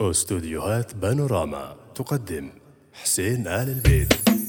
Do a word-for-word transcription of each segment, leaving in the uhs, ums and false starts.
استوديوهات بانوراما تقدم حسين آل البيت.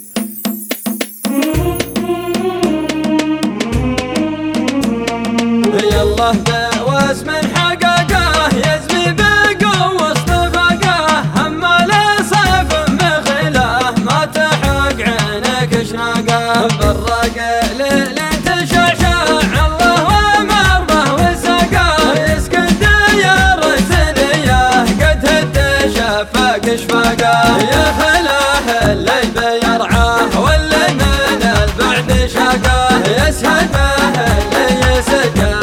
يالله بوس من حققه يزمي بقوة اصطفقه هم لصيف مخله ما تحق عينك شنقه بالرقل اللي تشعشع الله ومرمه وسقه يسكن ديار سنيه قد هد شفاق شفاقه يا خلاه اللي بيرعاه واللي من البعد شقه يسهد به اللي يسقه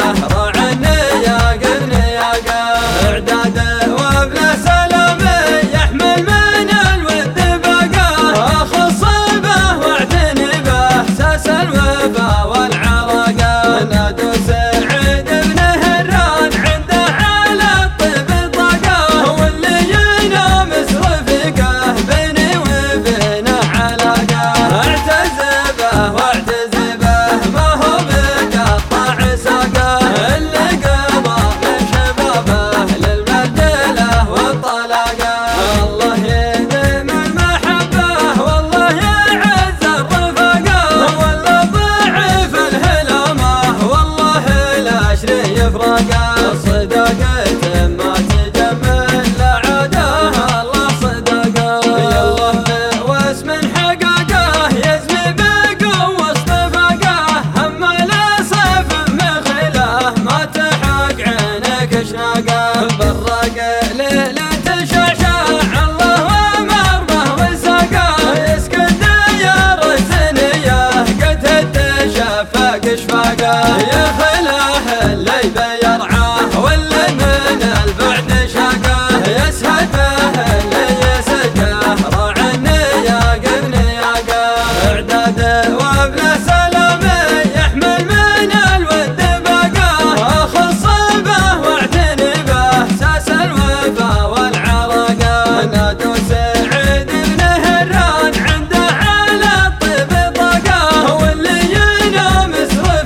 يا خلاه اللي بيرعاه واللي من البعد شقاه يسهد به اللي يسقاه راعي النياق بنياقه اعداد وابن سلام يحمل من الود بقاه اخص به واعتني به ساس الوفا والعراقه نادو سعيد بن هران عنده على الطيب طاقه واللي ينام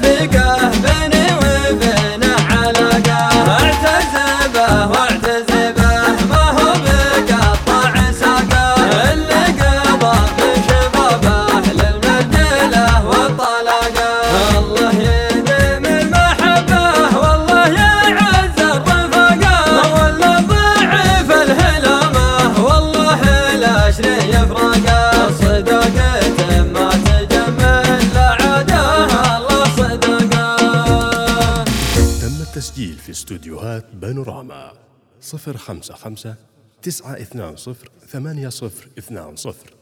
تسجيل في استوديوهات بانوراما صفر خمسة خمسة تسعة اثنان صفر ثمانية صفر اثنان صفر.